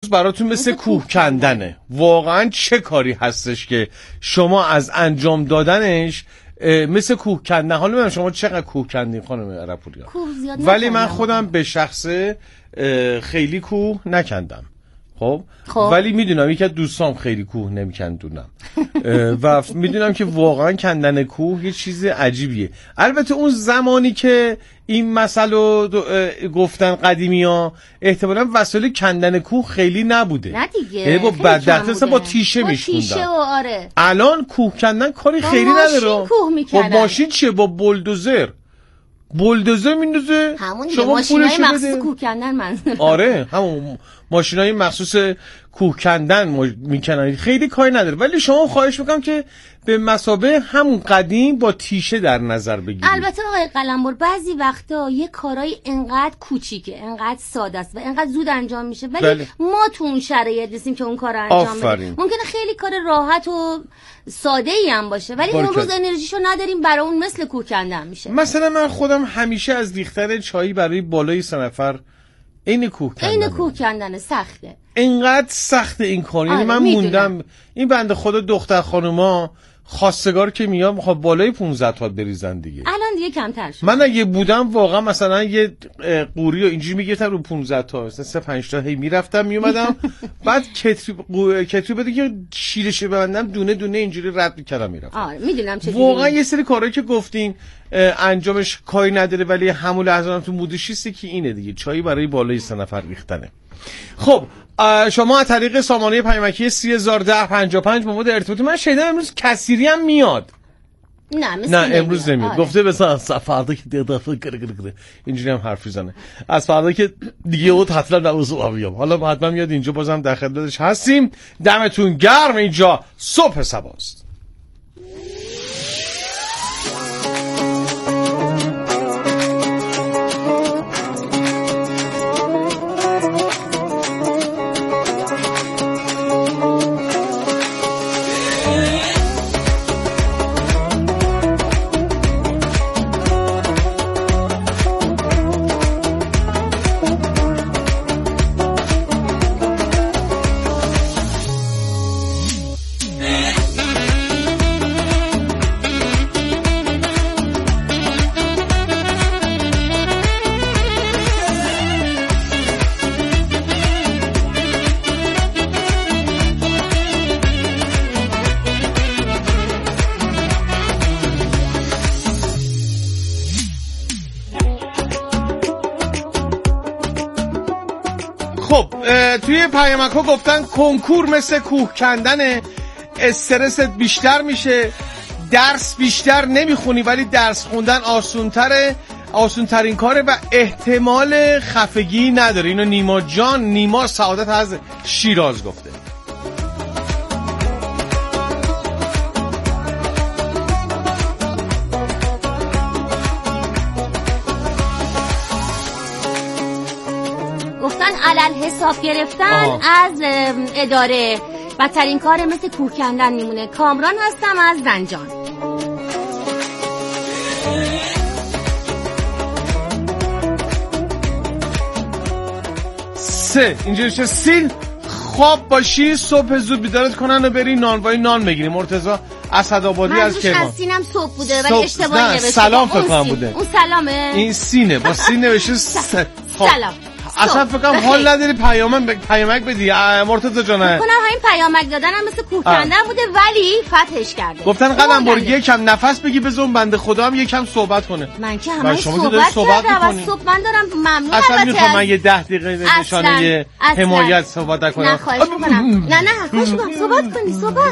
براتون مثل کوه کندنه. واقعا چه کاری هستش که شما از انجام دادنش مثل کوه کندن. حالا من شما چقدر کوه کندین خانم عرپوریا؟ ولی من خودم به شخصه خیلی کوه نکندم. خب ولی میدونم یکی از دوستام خیلی کوه نمیکندونم و میدونم که واقعا کندن کوه یه چیز عجیبیه. البته اون زمانی که این مسئله گفتن قدیمی‌ها احتمالاً وسایل کندن کوه خیلی نبوده. نه دیگه با بدبخت با تیشه میشوندن. آره. الان کوه کندن کاری خیلی نداره. با ماشین چیه؟ با بلدوزر میندازه. شما ماشینای مخصوص کوه کندن منظورم. آره همون ماشینای مخصوص کوه کندن میکنن، خیلی کاری نداره. ولی شما خواهش میکنم که به مثابه همون قدیم با تیشه در نظر بگیرید. البته آقای قلمبر بعضی وقتا یه کارای انقدر کوچیکه، انقدر ساده است و انقدر زود انجام میشه ولی ما تو اون شرایط نیستیم که اون کارو انجام بدیم. ممکنه خیلی کار راحت و ساده ای هم باشه ولی اون روز انرژیشو نداریم برای اون، مثل کوه کندن میشه. مثلا من خودم همیشه از ریختن چایی برای بالای 3 نفر این کوه کندن سخته. اینقدر سخته این کار. یعنی من موندم این بنده خدا دختر خانوما خواستگار که میاد میخواد بالای 15 تا بریزن دیگه. الان دیگه کمتر شد. من اگه بودم واقعا مثلا یه قوری و اینجوری میگرفتم رو 15 تا مثلا 3-5 تا هی میرفتم میومدم بعد کتری بده که شیرش ببندم دونه دونه اینجوری رد میکردم میرفتم. آره میدونم چه واقعا یه سری کارهایی که گفتین انجامش کاری نداره ولی همون لحظه هم تو مودشیستی که اینه دیگه، چایی برای بالای 3 نفر ریختنه. خب شما از طریق سامانه پیامکی 301055 با ما در ارتباطی. من شنیدم امروز کثیری هم میاد. نه امروز نمیاد. گفته مثلا فردا که دفعه اینجوری هم حرف میزنه از فردا که دیگه او تعطیل نوزو بیام. حالا حتما میاد اینجا، بازم در خدمتش هستیم. دمتون گرم. اینجا صبح صباست. توی پیامک‌ها گفتن کنکور مثل کوه کندنه، استرست بیشتر میشه، درس بیشتر نمیخونی ولی درس خوندن آسونترین کاره و احتمال خفگی نداره. اینو نیما سعادت از شیراز گفته. علل حساب گرفتن از اداره بدترین کار مثل کوه کندن میمونه. کامران هستم از زنجان. اینجوری چه سیل خواب باشی صبح زود بیدارت کنن و بری نانوایی نان بگیری. مرتضی اسدآبادی از کرمان. من سینم صبح بوده ولی اشتباه نوشته. سلام فکر کنم بوده. اون سلامه. این سینه با سین نوشته سلام. اصلا فکر کنم حال نداری پیامک بدی مرتضی جان. فکر کنم همین پیامک دادنم مثل کوه کندن بوده ولی فتحش کرده. گفتن قلمبر یکم نفس بگی بزن بنده خدا هم یکم صحبت کنه. من که همش صحبت کردم. صبح من دارم ممنون. اصلا میخوام من یه 10 دقیقه نشانه حمایت صحبت کنم. نه خواهش میکنم. نه خواهش میکنم صحبت کنی. صحبت.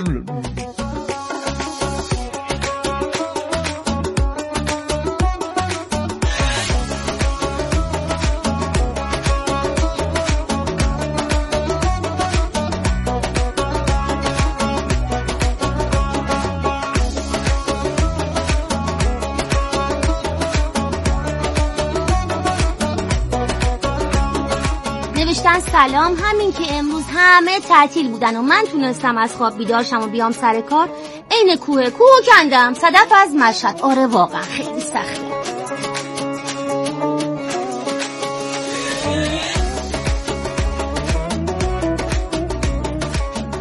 سلام، همین که امروز همه تعطیل بودن و من تونستم از خواب بیدار شم و بیام سر کار، عین کوه کندم. صدف از مشهد. آره واقعا خیلی سخته.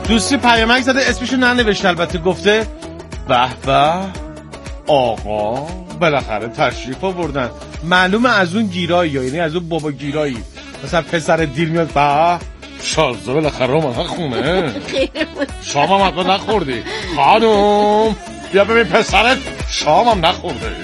دوستی پیامک زده اسمشو ننوشته، البته گفته به به آقا بالاخره تشریف آوردن. معلومه از اون گیرایی، یعنی از اون بابا گیرایی، مثلا پسر دیر میاد به شازده بالاخره اومدن خونه، شام هم حتما نخوردی خانم، بیا ببین پسرت شام هم نخورده.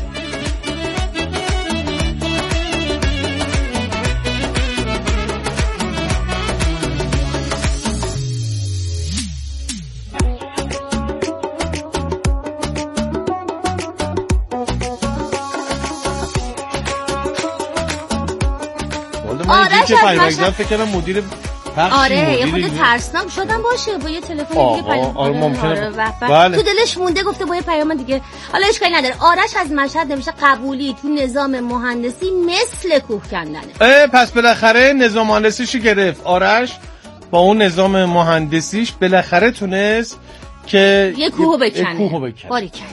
آرش از مشهد فکر کنم مدیر پخش. آره یه خود ترسناک شدم باشه با یه تلفن دیگه پیام. آره ممکنه. بله. تو دلش مونده گفته با یه پیام دیگه. حالا اشکالی نداره. آرش از مشهد نمیشه قبولی تو نظام مهندسی مثل کوه کندنه. پس بالاخره نظام مهندسیشو گرفت آرش، با اون نظام مهندسیش بالاخره تونست که یه کوهو بکنه. باریکلا.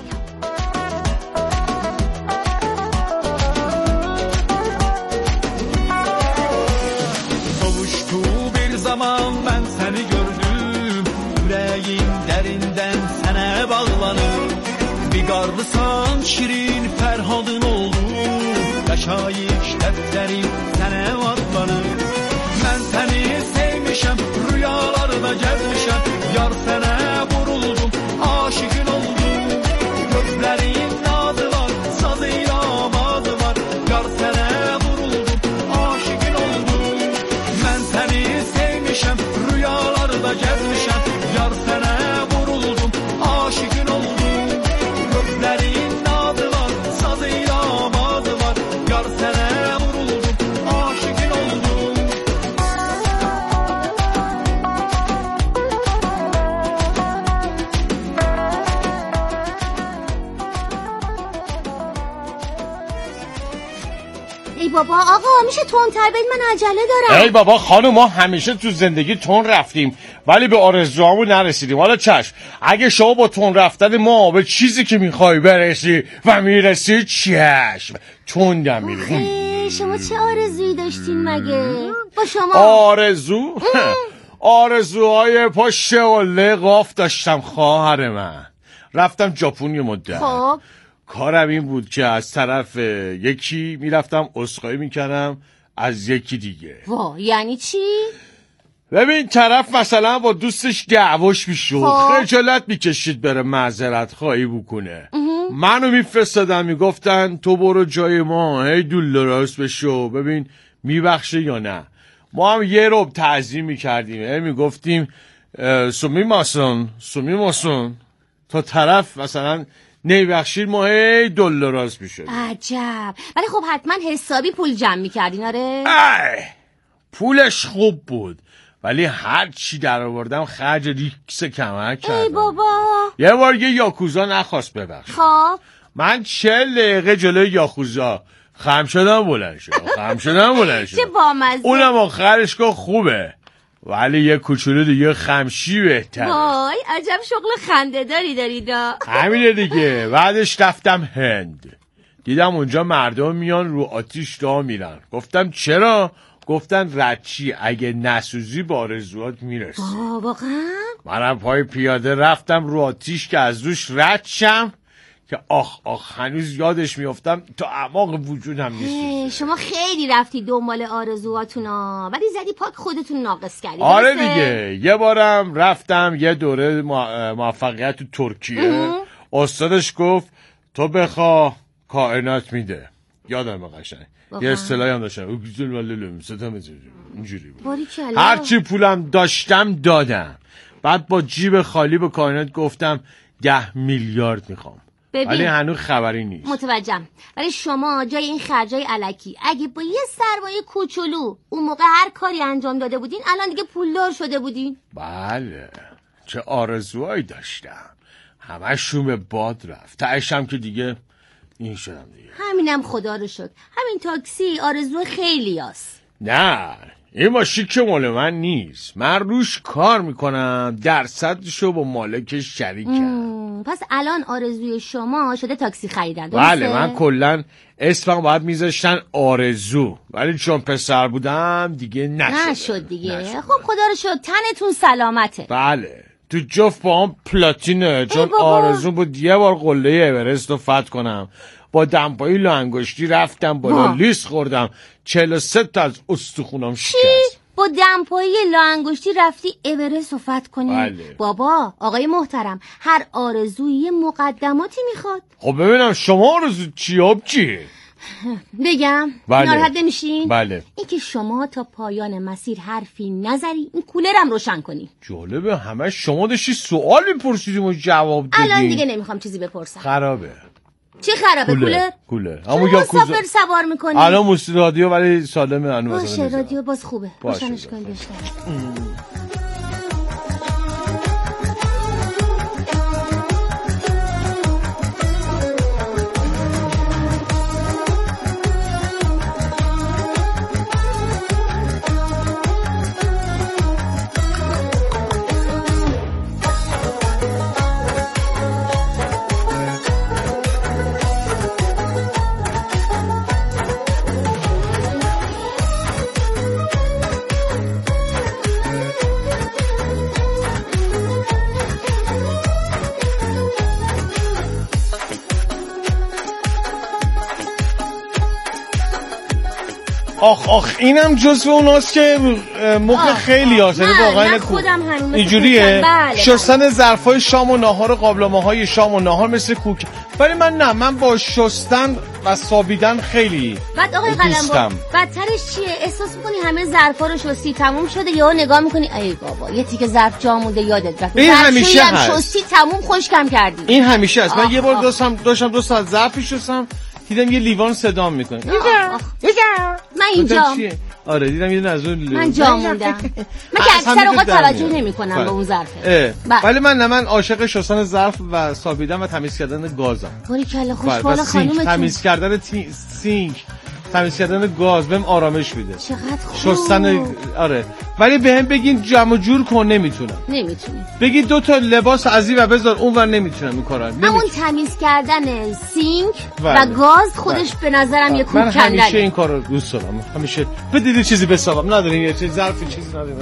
Ben seni gördüm, yüreğim derinden sana bağlanır. Bir qarlısan şirin Ferhadın oldu, yaşayış defterim sana adlanır. Ben seni sevmişem, rüyalarda gezmişem, yar sana vuruldum, aşıkın oldum. Gözlerin nadı var, sazıyla amadı var, yar sana vuruldum, aşıkın oldum. Ben seni sevmişem, rüyalarda gezmişem, yar sana vuruldum, aşıkın oldum. Gözlerin nadı var, sazıyla amadı var, yar sana vuruldum, aşıkın oldum. ای بابا آقا میشه تندتر بید، من عجله دارم. ای بابا خانم ما همیشه تو زندگی تند رفتیم ولی به آرزوامون نرسیدیم. حالا چشم، اگه شما با تند رفتن ما به چیزی که میخوای برسی و میرسی چشم تندم میری. شما چه آرزویی داشتین مگه؟ با شما آرزوهای پشت قله قاف داشتم خواهر من. رفتم ژاپن یه مدت. خب کارم این بود که از طرف یکی میرفتم عذرخواهی میکردم از یکی دیگه. یعنی چی؟ ببین طرف مثلا با دوستش دعواش میشد، خجالت میکشید بره معذرت خواهی بکنه. منو میفرستادن میگفتن تو برو جای ما، هی دلدراز بشو ببین میبخشه یا نه. ما هم یه رب تعظیم میکردیم، هی میگفتیم سومیماسون تا طرف مثلا نمیبخشید ما هی دلدراز میشد. عجب. ولی خب حتما حسابی پول جمع میکردین آره؟ پولش خوب بود ولی هر چی در آوردم خرج ریکس کمک کردم. ای بابا. یه بار یه یاکوزا نخواست ببخش. خب من 40 دقیقه جلوی یاکوزا خم شدم بلند شدم. چه بامزه. اونم آخرش که خوبه ولی یه کوچولو دیگه خمشی بهتره. وای عجب شغل خنده داری همینه دیگه. بعدش رفتم هند، دیدم اونجا مردم میان رو آتیش راه میرن. گفتم چرا؟ گفتن رچی اگه نسوزی با آرزوات میرسی. واقعا؟ منم پای پیاده رفتم رو آتیش که از روش رد شم که آخ هنوز یادش میافتم تا اعماق وجودم میسوزه. شما خیلی رفتی دنبال آرزوهاتونا ولی زدی پاک خودتون ناقص کردی. آره دیگه. یه بارم رفتم یه دوره موفقیت تو ترکیه. استادش گفت تو بخوا کائنات میده. یادم قشنگ یه اصطلاحی هم داشتن اینجوری بود. هرچی پولم داشتم دادم. بعد با جیب خالی به کائنات گفتم 10 میلیارد میخوام. ولی هنوز خبری نیست. متوجهم. ولی شما جای این خرجای الکی اگه با یه سرمایه کوچولو اون موقع هر کاری انجام داده بودین الان دیگه پولدار شده بودین. بله چه آرزوهایی داشتم، همشون به باد رفت. تهشم که دیگه این شدم دیگه. همینم خدا رو شکر. همین تاکسی آرزو خیلی هست. نه این ماشین که مال من نیست، من روش کار میکنم، درصدشو با مالکش شریکم. پس الان آرزوی شما شده تاکسی خریدن؟ بله، من کلن اسمم باید میذاشتن آرزو، ولی چون پسر بودم دیگه نشد دیگه. خب خدا رو شد تنتون سلامته. بله، تو جفت با هم پلاتینه، چون آرزو بود یه بار قله اورست رو فتح کنم. با دمپایی لاانگشتی رفتم بالا، لیست خوردم، 43 تا از استخونام شکست. با دمپایی لاانگشتی رفتی اورست رو فتح کنی؟ بله. بابا آقای محترم، هر آرزویی یه مقدماتی میخواد. خب ببینم شما آرزو چیه؟ بگم؟ بله. ناراحت نمیشین؟ بله. این که شما تا پایان مسیر حرفی نزنی، این کولرم روشن کنی. جالبه، همه شما داشتی سوال میپرسیدیم و جواب دادیم. الان دیگه نمیخوام چیزی بپرسم. خرابه. چی خرابه؟ کولر. اما یا مسافر سوار میکنی؟ الان موسیقی رادیو ولی سالمه. باشه رادیو باز خوبه. روشنش کنید بیشتر. آخ اینم جزو اوناست که مخ خیلی آسانه واقعا. خودم همین اینجوریه. شستن ظرفای شام و ناهار و قابلمه‌های شام و نهار مثل کوک. ولی من با شستن و صابیدن خیلی بعد آقای قلمبر بدترش چیه؟ احساس می‌کنی همه ظرفا رو شستی تموم شده، یهو نگاه می‌کنی ای بابا یه تیکه ظرف جا مونده یادت رفت. این همیشه هست. شستی تموم خشکم کردی. این همیشه هست. من یه بار داشتم 2 ساعت ظرفی شستم، دیدم یه لیوان صدا میکنه. من اینجا. آره دیدم یه دونه از اون من جا موندم. من که اکثر اوقات توجه نمی‌کنم به اون ظرفه. ولی من عاشق شستن ظرف و صابیدن و تمیز کردن گازم. باری کلا خوشحال خانومتون. تمیز کردن سینک، تمیز کردن گاز بهم آرامش میده. چقدر خوب. شستن آره. ولی بهم بگین جمع جور کن، نمیتونی. بگید 2 تا لباس از این و بذار اونور، نمیتونم این کارا. همون تمیز کردن سینک و گاز خودش به نظرم یه کوک کندنه. من همیشه این کارو دوست دارم. همیشه بدید چیزی بسابم، ندارین یه چیز ظرفی چیزی ندارین.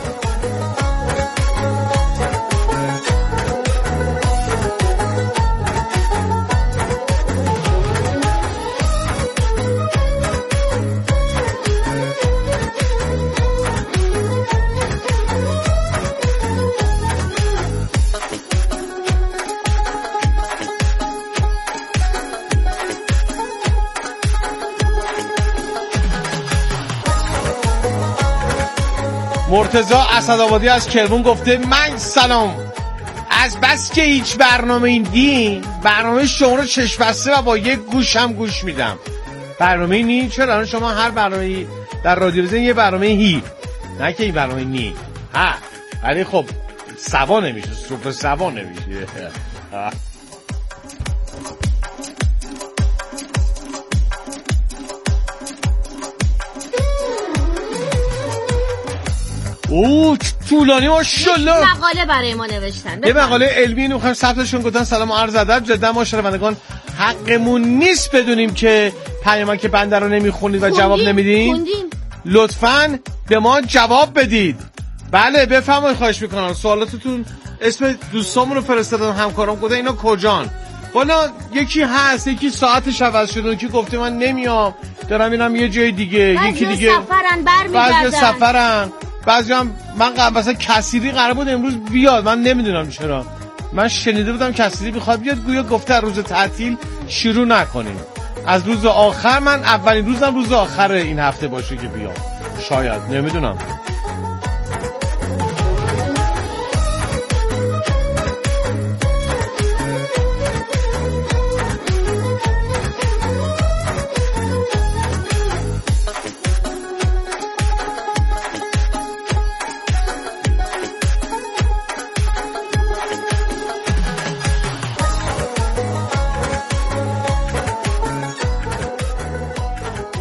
مرتضی اسدآبادی از کرمون گفته من سلام، از بس که هیچ برنامه این دی برنامه شما رو چشم بسته و با یک گوشم گوش میدم. برنامه نی؟ چرا شما هر برنامه در رادیو زن یه برنامه هی، نه که این برنامه نی ها، ولی خب سوا نمیشه، سوپ سوا نمیشه. اوه طولانی ماشاءالله. مقاله برای ما نوشتن. یه مقاله علمی اینو می‌خوام ثبتشون گفتن. سلام و عرض ادب. جدا ما شنوندگان حقمون نیست بدونیم که پیامی که بنده رو نمیخونید و جواب نمیدین. لطفاً به ما جواب بدید. بله بفرمایید، خواهش میکنم. سوالاتتون اسم دوستامون رو فرستادن، همکارام گفتن اینا کجان. والا یکی هست، یکی ساعتش عوض شده، یکی گفته من نمیام دارم میرم یه جای دیگه، یکی دیگه سفرن برمیگردن، بعضی سفرن، بعضی هم من مثلا کسیری قرار بود امروز بیاد، من نمیدونم چرا. من شنیده بودم کسیری بخواد بیاد، گویا گفته روز تعطیل شروع نکنیم، از روز آخر. من اولین روزم روز آخر این هفته باشه که بیام، شاید، نمیدونم.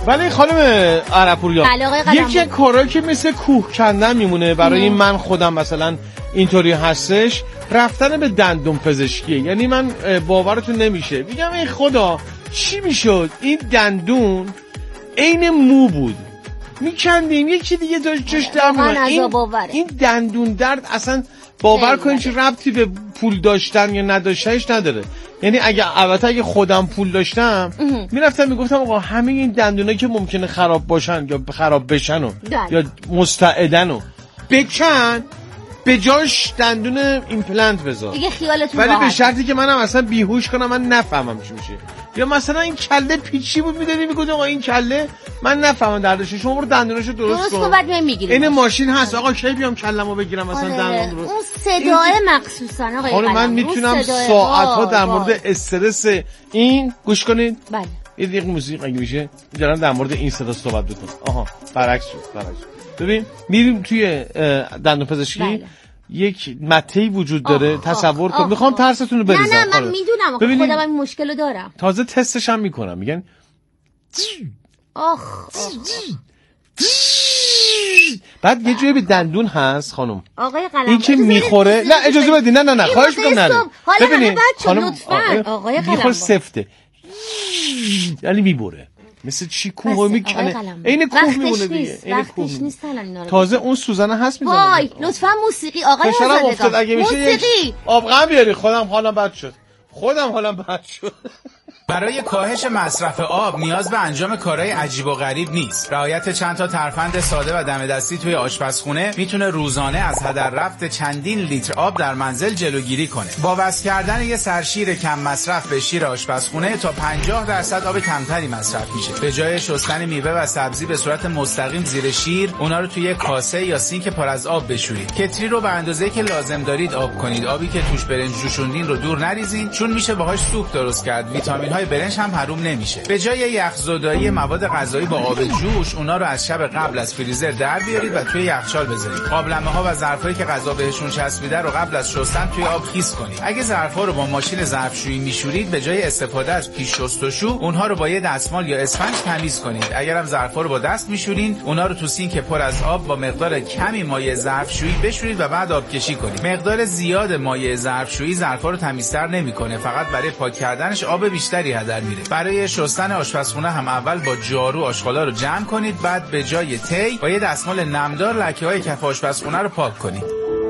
ولی خانم عرپوریا یکی کارایی که مثل کوه کندن میمونه برای من خودم، مثلا اینطوری هستش، رفتن به دندون پزشکی. یعنی من باورتون نمیشه، میگم ای خدا چی میشد این دندون عین مو بود، میکندیم یکی دیگه جاش در این دندون درد اصلا باور کنید چه ربطی به پول داشتن یا نداشتنش نداره. یعنی اگه خودم پول داشتم میرفتم میگفتم آقا همه این دندونا که ممکنه خراب باشن یا خراب بشن یا مستعدن و بکن، به جاش دندون ایمپلنت بذار دیگه خیالتون ولی به شرطی که منم اصلا بیهوش کنم، من نفهمم چی میشه. یا مثلا این کله پیچی بود میدادی میگفت آقا این کله من نفهمم دردش، شما برو دندوناشو درست کن بعد میگیری. این ماشین هست آقا کی بیام کلمو بگیرم مثلا دندون رو. اون صدای مخصوصا آقا من میتونم ساعت‌ها در مورد استرس این گوش کنید. بله یه دقیقه موسیقی اگه میشه میذارم در مورد این صدا صحبت بکنم. آها برعکس شد. ببین میریم توی دندون پزشکی یک مته وجود داره، تصور کن. میخوام ترستون رو بریزم. نه من میدونم خودم این مشکل دارم، تازه تستش هم میکنم. میگن بعد یه جایی به دندون هست خانم آقای قلم این که میخوره. نه اجازه بدید، نه خواهش میکنم نره. ببینید خانم آقای قلم سفته یعنی میبره مثل چی کوه میکنه، این کوه میمونه دیگه. این کوه تازه اون سوزنه هست میزنه. وای لطفا موسیقی آقای افتاد اگه میشه آبغم بیاری. خودم حالم بد شد. برای کاهش مصرف آب نیاز به انجام کارهای عجیب و غریب نیست. رعایت چند تا ترفند ساده و دم دستی توی آشپزخونه میتونه روزانه از هدر رفت چندین لیتر آب در منزل جلوگیری کنه. با وصل کردن یه سرشیر کم مصرف به شیر آشپزخونه تا 50% آب کمتری مصرف میشه. به جای شستن میوه و سبزی به صورت مستقیم زیر شیر، اونا رو توی کاسه یا سینک پر از آب بشورید. کتری رو به اندازه‌ای که لازم دارید آب کنید. آبی که توش برنج جوشوندین رو دور نریزین چون میشه باهاش سوپ درست کرد. ویتامین‌های برنج هم حروم نمیشه. به جای یخزدایی مواد غذایی با آب جوش، اونا رو از شب قبل از فریزر در بیارید و توی یخچال بذارید. قابلمه‌ها و ظرفایی که غذا بهشون چسبیده رو قبل از شستن توی آب خیس کنید. اگه ظرف‌ها رو با ماشین ظرفشویی میشورید، به جای استفاده از پیش شستشو، اونها رو با یه دستمال یا اسفنج تمیز کنید. اگرم ظرف‌ها رو با دست میشورین، اونا رو تو سینک پر از آب با مقدار کمی مایع ظرفشویی بشورید و بعد آبکشی کنید. مقدار زیاد مایع ظرفشویی ظرف‌ها رو تمیزتر نمی‌کنه، فقط برای پاک کردنش آب بیشتری هدر میره. برای شستن آشپزخونه هم اول با جارو آشغالا رو جمع کنید، بعد به جای تی با یه دستمال نمدار لکه‌های کف آشپزخونه رو پاک کنید.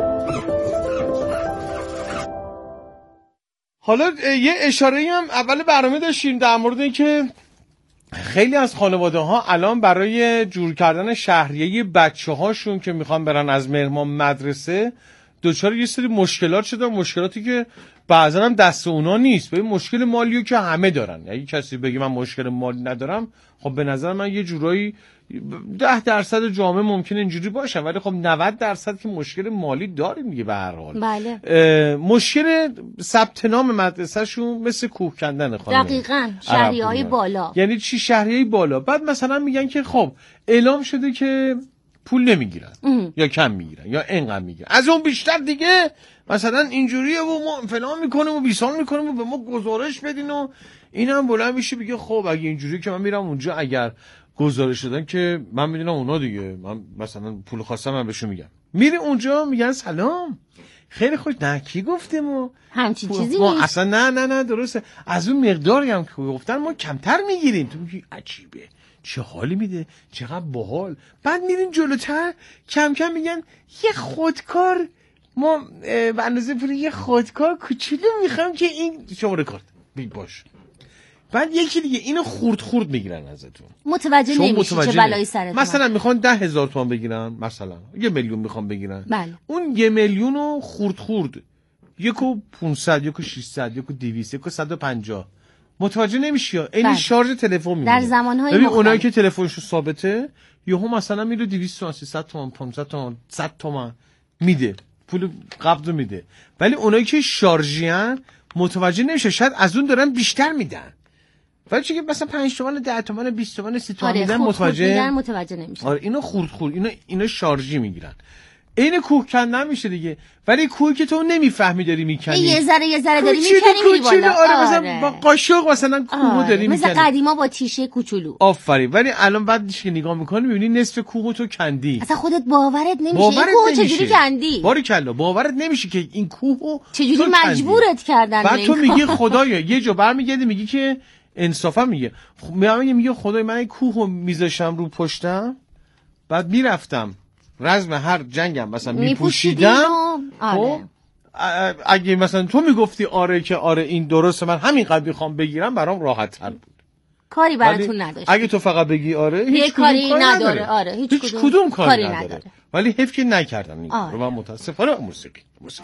حالا یه اشاره‌ای هم اول برنامه داشتیم در مورد اینکه خیلی از خانواده‌ها الان برای جور کردن شهریه بچه‌هاشون که میخوان برن از مهرماه مدرسه دوچار یه سری مشکلات شده، مشکلاتی که بعضا هم دست اونا نیست. به مشکل مالیو که همه دارن. اگه کسی بگه من مشکل مالی ندارم، خب به نظر من یه جورایی 10% جامعه ممکنه اینجوری باشه، ولی خب 90% که مشکل مالی داریم دیگه به هر حال. بله. مشکل ثبت نام مدرسه‌شون مثل کوه کندن خانم. دقیقاً شهریه‌های بالا. یعنی چی شهریه‌های بالا؟ بعد مثلا میگن که خب اعلام شده که پول نمیگیرن یا کم میگیرن یا اینقدر میگیرن، از اون بیشتر دیگه مثلا اینجوریه و ما فلان میکنیم و بیسان میکنیم و به ما گزارش بدین و اینم بلند میشه بگه خب اگه اینجوری که من میرم اونجا، اگر گزارش دادن که من میدونم اونا دیگه، من مثلا پول خواستم من بهشون میگم، میری اونجا میگن سلام خیلی خوش، نه کی گفته ما همچین چیزی نیست اصلا، نه درسته، از اون مقداری هم که گفتن ما کمتر میگیریم. تو میگی عجیبه، چه حالی میده، چقدر باحال. بعد میرین جلوتر کم کم میگن یه خودکار، ما به اندازه پول یه خودکار کوچولو میخوام که این شما رکورد باش. بعد یکی دیگه اینو خورد میگیرن ازتون، متوجه نمیشی چه بلایی سرت. مثلا میخوان 10,000 تومان بگیرن، مثلا 1 میلیون میخوان بگیرن. بله. اون 1 میلیون رو خورد 1,500 1,600 1,200 1,150 متوجه نمیشی. این شارژ تلفن میمونه در زمانهای مختلف. اونایی که تلفنشو ثابته یهو مثلا میره 200 تومان 300 تومان 500 تومان 100 تومان میده، پول قبض میده. ولی اونایی که شارژیان متوجه نمیشه، شاید از اون دارن بیشتر میدن، ولی چون که مثلا 5 تومان 10 تومان 20 تومان 30 تومان میدن متوجه نمیشه. اینو خورد اینا شارژی میگیرن. این کوه کندن میشه دیگه. ولی کوهی که تو نمیفهمی داری میکنی، یه ذره داری میکنی میری بالا. آره مثلا با قاشق مثلا کوهو داری میکنی، مثل قدیما با تیشه کوچولو. آفرین. ولی الان بعدش که نگاه میکنی میبینی نصف کوهو تو کندی. اصلا خودت باورت نمیشه این کوهو چجوری کندی. باریکلا باورت نمیشه که این کوهو چجوری مجبورت کردن. بعد تو میگی خدایا، یه جا برمیگردی میگی که انصافا میگه خدای من این کوهو میذاشم رو پشتم، بعد میرفتم رزم هر جنگم مثلا میپوشیدم. آره. اگه مثلا تو میگفتی آره که آره این درسته، من همینقدر میخوام بگیرم، برام راحت تر بود. کاری براتون نداشت. اگه تو فقط بگی آره هیچ کاری نداره. آره هیچ کدوم کاری نداره. ولی حیف که نکردم این رو. من متاسفانه موسیقی.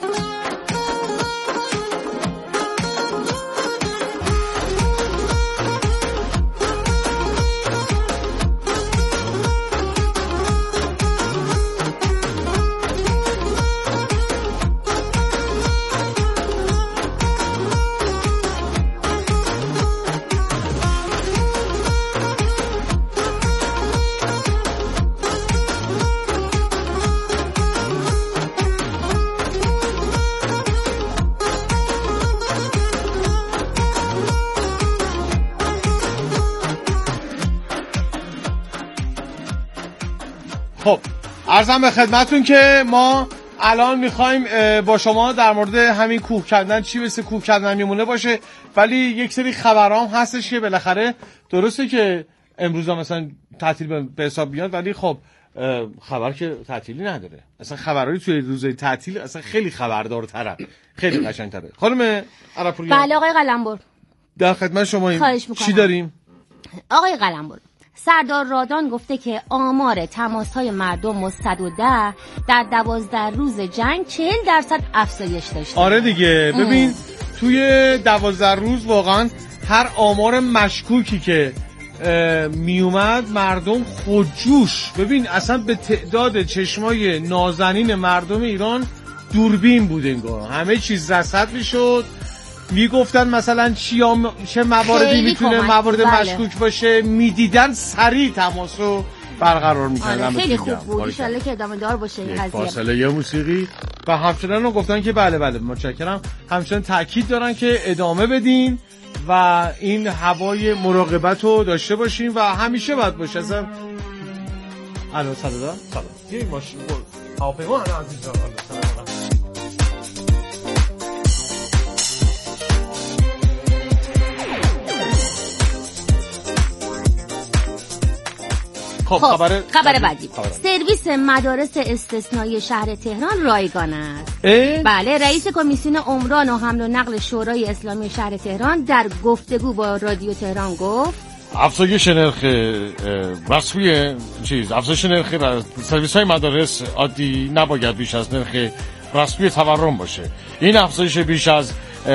خب عرضم به خدمتون که ما الان میخوایم با شما در مورد همین کوه کندن، چی مثل کوه کندن میمونه باشه، ولی یک سری خبرام هستش که بالاخره درسته که امروز مثلا تعطیل به حساب بیاد، ولی خب خبر که تعطیلی نداره. اصلا خبرایی توی روزهای تعطیل اصلا خیلی خبردارتره، خیلی قشنگتره. خانم عرپوریان. بله آقای قلمبر، در خدمت شما. چی داریم؟ آقای قلمبر، سردار رادان گفته که آمار تماس‌های مردم با 110 در 12 روز جنگ 40% افزایش داشته. آره دیگه. ببین توی 12 روز واقعا هر آمار مشکوکی که میومد مردم خودجوش، ببین اصلا به تعداد چشمای نازنین مردم ایران دوربین بود انگار، همه چیز رصد میشد، میگفتن مثلا چه مواردی میتونه موارد مشکوک باشه، میدیدن سریع تماسو برقرار میکردن. خیلی خوب بود، ان شاءالله که ادامه دار باشه این قضیه. فاصله یه موسیقی و همچنان رو گفتن که بله متشکرم، همچنان تاکید دارن که ادامه بدین و این هوای مراقبت رو داشته باشین و همیشه باید باشه. اصلا الان سلام یه ماشین هواپیما عزیزان. خب خبر بعدی. سرویس مدارس استثنایی شهر تهران رایگان است. بله، رئیس کمیسیون عمران و حمل و نقل شورای اسلامی شهر تهران در گفتگو با رادیو تهران گفت افزایش نرخ رسمی افزایش نرخ سرویس های مدارس عادی نباید بیش از نرخ رسمی تورم باشه. این افزایش بیش از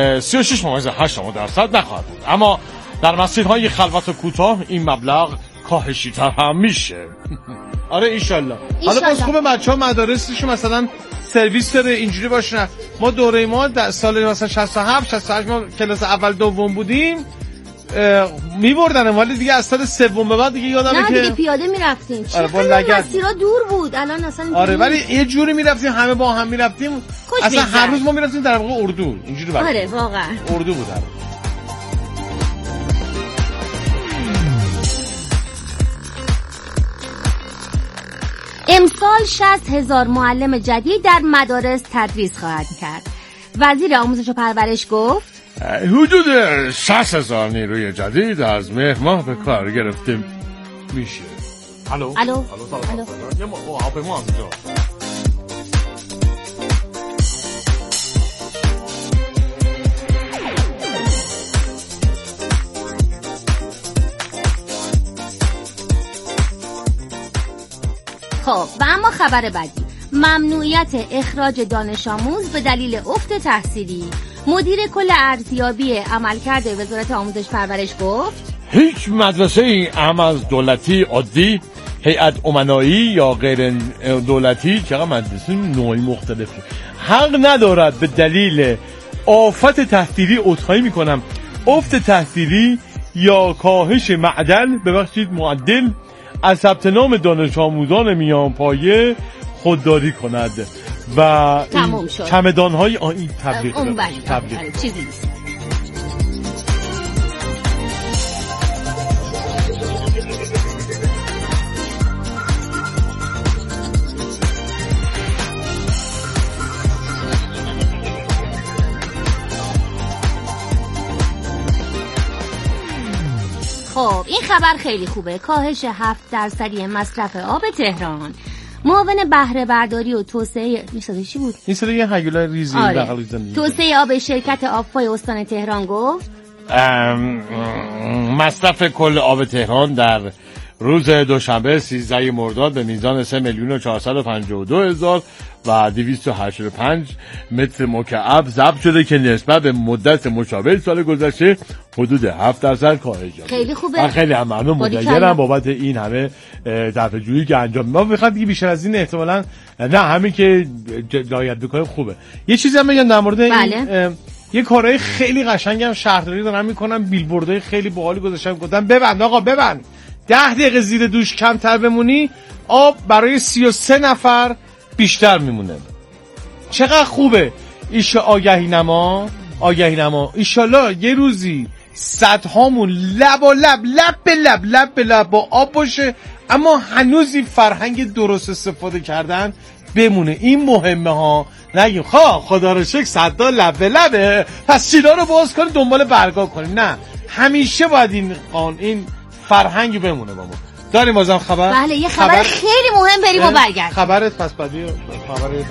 36.8% نخواهد بود، اما در مسیرهای خلوت و کوتاه این مبلغ کاهشی تر هم میشه. آره ایشالله. حالا باز خوبه بچه‌ها مدارسشون مثلا سرویس داره اینجوری باشه. ما دوره ما در سال مثلا 67 68 ما کلاس اول دوم بودیم میبردن، ولی دیگه از سال سوم به بعد دیگه یادمه که دیگه پیاده میرفتیم. چقدر مسیرها دور بود الان اصلا. آره ولی یه جوری میرفتیم همه با هم میرفتیم، اصلا هر روز ما میرفتیم در واقع اردو اینجوری بود. آره واقعا اردو بود. امسال 60,000 معلم جدید در مدارس تدریس خواهد کرد. وزیر آموزش و پرورش گفت حدود 60,000 نیروی جدید از مهر ماه به کار گرفته میشه. الو یه هواپیما از اینجا. خب و اما خبر بعدی، ممنوعیت اخراج دانش آموز به دلیل افت تحصیلی. مدیر کل ارزیابی عملکرد وزارت آموزش پرورش گفت هیچ مدرسه ام از دولتی عادی، هیئت امنایی یا غیر دولتی، چقدر مدرسه نوعی مختلفه، حق ندارد به دلیل آفت تحصیلی عذرخواهی میکنم افت تحصیلی یا کاهش معدل از ثبت نام دانش آموزان میان پایه خودداری کند و چمدان‌های این تبلیغ چیزی نیست. خب این خبر خیلی خوبه. کاهش 7% مصرف آب تهران. معاون بهره برداری و توسعه چی بود؟ این صدای یه هیولای ریزی توسعه آب شرکت آبفای استان تهران گفت مصرف کل آب تهران در روز دوشنبه 13 مرداد به میزان 3,452,285 متر مکعب ضبط شده که نسبت به مدت مشابه سال گذشته حدود 7% کاهش یافته. خیلی خوبه. خیلی هم ممنون مدیرم بابت این همه دفعه‌جویی که انجام ما می‌خواد دیگه بیشتر از این احتمالاً نه همین که رعایت بکنیم خوبه. یه چیزی هم بگم در مورد این یه کارهای خیلی قشنگم شهرداری دارن میکنن، بیلبوردهای خیلی باحالی گذاشتن، گفتن ببند آقا ببند 10 دقیقه زیر دوش کمتر بمونی آب برای 33 نفر بیشتر میمونه. چقدر خوبه. آگهی نما ایشالله یه روزی سدهامون لب به لب با آب باشه، اما هنوزی فرهنگ درست استفاده کردن بمونه. این مهمه ها. نگیم خدا رو شکر صدا لب به لبه پس چینا رو باز کنیم دنبال برگا کنیم. نه، همیشه باید این فرهنگ بمونه با ما. داریم بازم خبر؟ بله یه خبر خیلی مهم بریم و برگردیم. خبرت پس بعدی خبر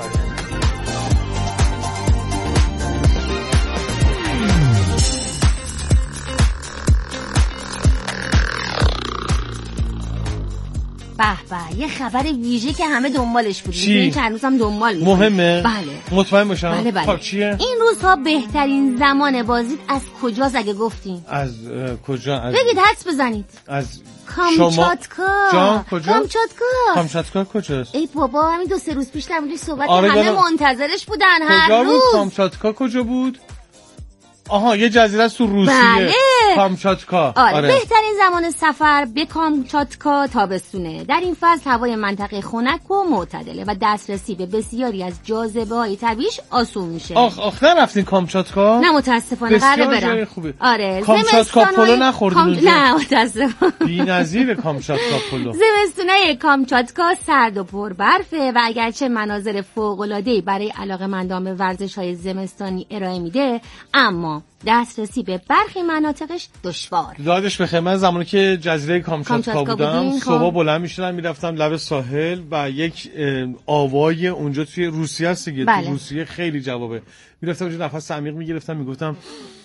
به یه خبر ویژه که همه دنبالش بودیم. این چند روز هم دنبال می‌کنیم. مهمه؟ بله. مطمئن باشم. بله. خب چیه؟ این روزها بهترین زمان بازدید از کجاست اگه گفتین؟ از کجا؟ بگید حدس بزنید. از کامچاتکا. جان کجا؟ کامچاتکا کجاست؟ ای بابا همین 2-3 روز پیش در موردش صحبت همه منتظرش بودن هر روز. کجا بود کامچاتکا کجا بود؟ آها یه جزیره است تو روسیه. بله. کامچاتکا. آره. بهترین زمان سفر به کامچاتکا تابستونه. در این فصل هوای منطقه خنک و معتدله و دسترسی به بسیاری از جاذبه‌های طبیعیش آسون میشه. آخ نرفتین کامچاتکا؟ نه متاسفانه قراره برم. خوبه. آره. کامچاتکا پلو نخوردین؟ نه متاسفانه. بی‌نظیر کامچاتکا پلو. زمستونای کامچاتکا سرد و پر برفه و اگرچه مناظر فوق‌العاده‌ای برای علاقه‌مندان به ورزش‌های زمستانی ارائه میده، اما دسترسی به برخی مناطقش دشوار. یادش بخیر من زمانی که جزیره کامچاتکا بودم صبح بلند میشدم میرفتم لب ساحل و یک آوای اونجا توی روسیه است دیگه. بله. تو روسیه خیلی جوابه. میرفتم اونجا نفس عمیق میگرفتم میگفتم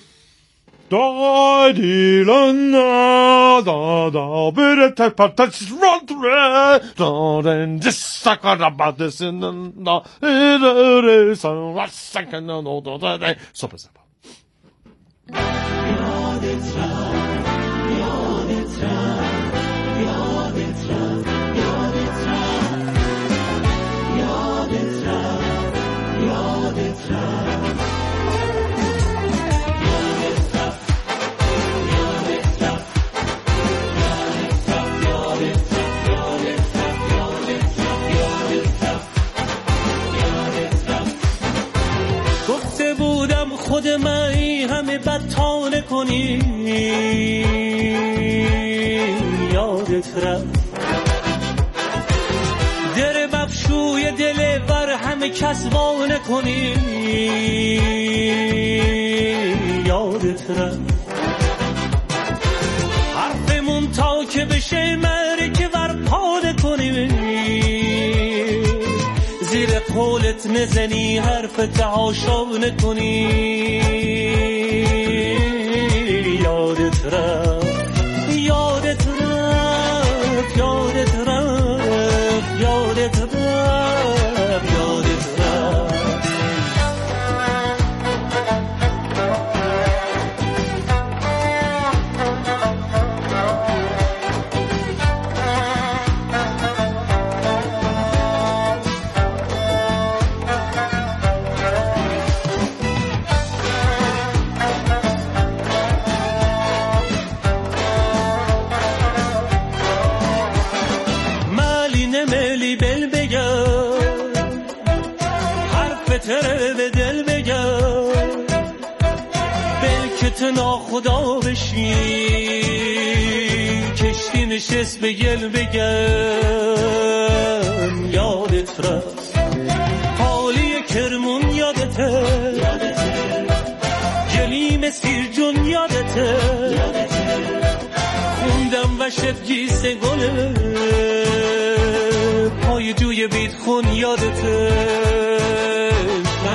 دایلنا دا برت پاتس رونتره دارن جسکارا بادسن نا رسن واسکن نو داده صبح صبح گفته بودم خود من همه بدتا نکنی یادت رفت در بفشوی دل بر همه کس وا نکنی یادت رفت حرفمون تا که بشه مرکه ور کنی زیر قولت نزنی حرف تهاشا نکنی یادت رفت یادت رفت یادت رفت یادت رفت یادت رفت بهتره به دل بگم بلکه تو ناخدا بشی کشتی نشست به گل بگم یادت رفت حالی کرمون یادته گلیم سیر جون یادته خوندم وشت گیس گله پای جوی بیت خون یادته